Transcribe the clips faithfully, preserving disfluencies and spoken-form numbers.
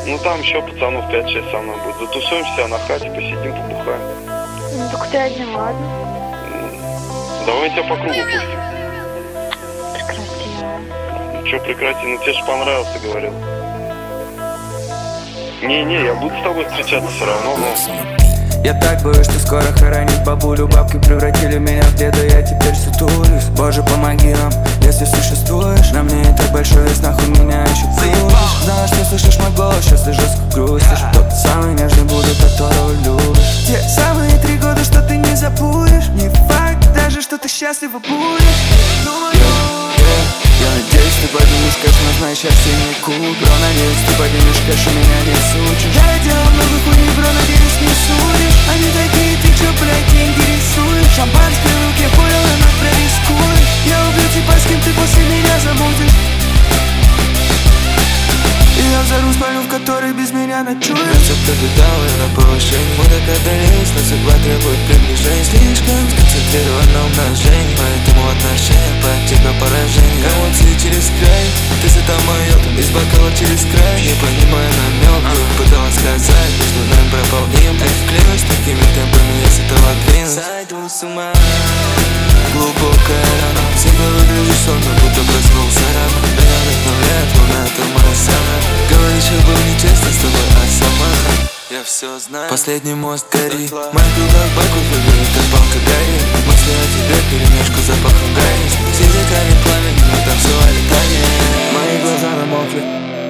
Ну там еще пацанов пять-шесть со мной будет. Затусуемся на хате, посидим, побухаем. Ну так ты один, ладно. Давай тебя по кругу пустим. Прекрати. Ну что прекрати, ну тебе же понравился, говорил. Не-не, я буду с тобой встречаться все равно, но... Я так боюсь, что скоро хоронить бабулю. Бабки превратили меня в деда, я теперь сутулюсь. Боже, помоги нам, если существуешь. На мне и так большой вес, нахуй меня еще крутишь. Знаю, что слышишь мой голос, сейчас ты жестко грустишь. Тот самый нежный буду, которого любишь. Те самые три года, что ты не забудешь. Не факт даже, что ты счастлива будешь. Я надеюсь, ты поднимешь кэш, но знай, счастье не кул. Бро, надеюсь, ты поднимешь кэш, и меня не сучишь. Я делал много хуйни, бро, надеюсь, не судишь. Они такие, ты чё, блядь, деньги рисуешь? Шампанское в руке, понял, но прорискуешь. Я убью типа, с кем ты после меня замутишь. И я взорву спальню, в которой без меня ночуешь. Рецепты летал и на повышение. Мы так отдалились, но судьба требует приближения. Слишком сконцентрирован на умножении, поэтому отношения по тебе поражение. Эмоции через край, ты затомоёт из бокала через край. Не понимая намёк, пыталась сказать, между нами пропал им. Эх, клянусь, такими темпами я с этого двинусь. Сойду с ума. Глубокая рана, всегда выглядишь сонно, будто проснулся рано. Меня вдохновляет луна, это моя самая. Говоришь, я был нечестно с тобой, а сама я все знаю. Последний мост гори, моя дуга в баку выглядит, как банка горит. Мысли о тебе, перемешку запахом гари. С языками пламени мы танцевали танец. Мои глаза намокли.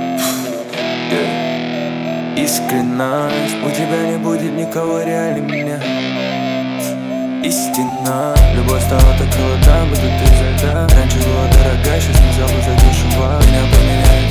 yeah. Искренность, у тебя не будет никого реально меня. Истина, любовь стала так холодна, будто ты изо льда. Раньше была дорогая, сейчас не забыл за дешево. Меня поменяли